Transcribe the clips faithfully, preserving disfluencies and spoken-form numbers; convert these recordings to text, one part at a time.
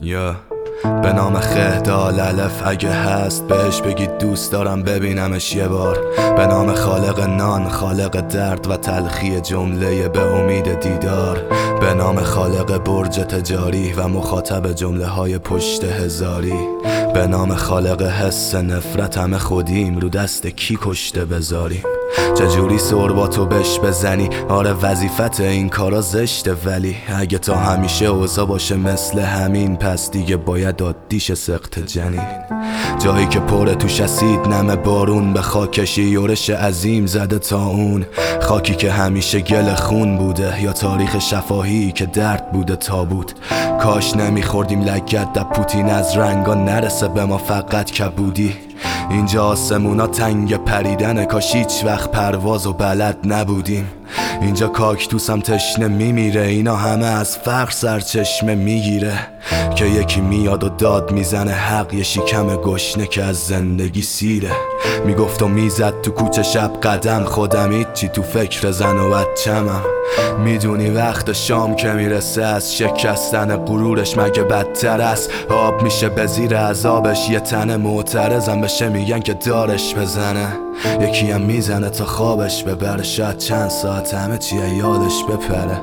یا به نام خهدال الف اگه هست بهش بگید دوست دارم ببینمش یه بار. به نام خالق نان، خالق درد و تلخی جمله به امید دیدار. به نام خالق برج تجاری و مخاطب جمله های پشت هزاری. به نام خالق حس نفرت همه خودیم، رو دست کی کشته بذاریم. چجوری سرباتو بش بزنی؟ آره وظیفت این کارا زشته، ولی اگه تا همیشه اوضاع باشه مثل همین پس دیگه باید عادیش سقط جنین. جایی که پره توش اسید نم بارون، به خاکشی یورش عظیم زده تا اون. خاکی که همیشه گل خون بوده یا تاریخ شفاهی که درد بوده تابوت. کاش نمیخوردیم لگد در پوتین از رنگا نرسه به ما فقط کبودی. اینجا آسمونا تنگ پریدنه، کاش هیچ وقت پرواز و بلد نبودیم. اینجا کاکتوسم تشنه میمیره، اینا همه از فقر سرچشمه میگیره. که یکی میاد و داد میزنه حق یه شکم گشنه که از زندگی سیره. میگفت و میزد تو کوچه شب قدم، خودم هیچی تو فکر زن و بچمم. میدونی وقت شام که میرسه از شکستن غرورش مگه بدتر است. آب میشه به زیر عذابش، یه تن معترضم بشه میگن که دارش بزنه. یکی هم میزنه تا خوابش ببره، شاید چند ساعت همه چیه یادش بپره.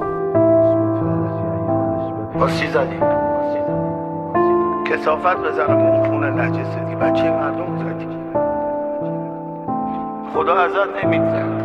باز چی زدی؟ کثافت بزنم اون خونه نجسه دی، بچه مردم زدی. خدا ازت نمیگذره.